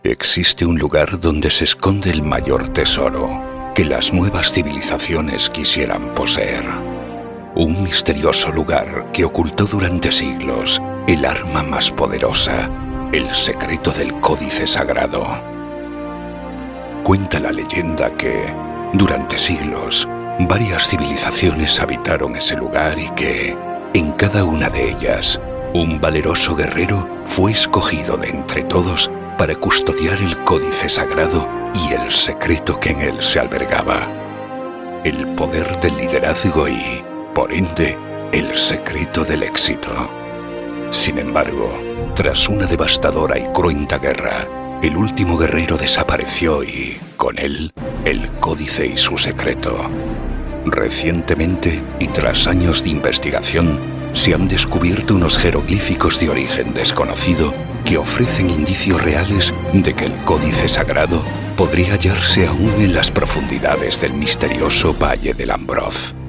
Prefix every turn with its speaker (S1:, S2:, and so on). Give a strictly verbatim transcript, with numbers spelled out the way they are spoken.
S1: Existe un lugar donde se esconde el mayor tesoro que las nuevas civilizaciones quisieran poseer. Un misterioso lugar que ocultó durante siglos el arma más poderosa, el secreto del Códice Sagrado. Cuenta la leyenda que, durante siglos, varias civilizaciones habitaron ese lugar y que, en cada una de ellas, un valeroso guerrero fue escogido de entre todos para custodiar el Códice Sagrado y el secreto que en él se albergaba. El poder del liderazgo y, por ende, el secreto del éxito. Sin embargo, tras una devastadora y cruenta guerra, el último guerrero desapareció y, con él, el códice y su secreto. Recientemente, y tras años de investigación, se han descubierto unos jeroglíficos de origen desconocido que ofrecen indicios reales de que el Códice Sagrado podría hallarse aún en las profundidades del misterioso Valle del Ambroz.